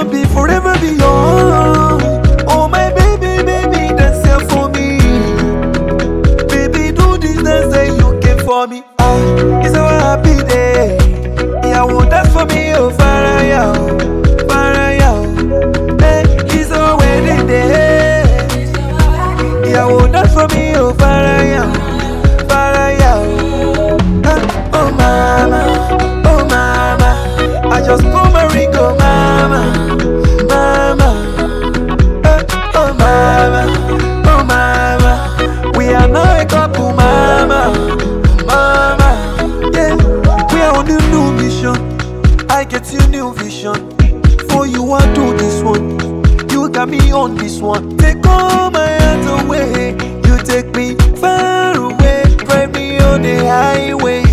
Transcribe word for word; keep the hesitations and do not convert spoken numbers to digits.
be forever be yours. Oh my baby, baby, dance here for me. Baby, do this dance that you came for me. Ah, it's a happy day. Yeah, well, dance for me, oh Faraya, Faraya. Hey, it's a wedding day. Yeah, well, dance for me, oh Faraya, Faraya. Ah, oh mama, oh mama, I just pull my Rico, mama, mama. Ah, oh mama, oh mama, we are now a couple, mama, mama. Yeah, we are on a new mission. I get you new vision. For you I do this one. You got me on this one. Take all my hands away. You take me far away. Drive me on the highway.